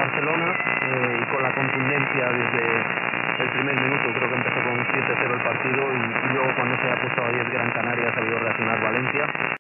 Barcelona y con la contundencia desde el primer minuto. Creo que empezó con 7-0 el partido y luego cuando se ha puesto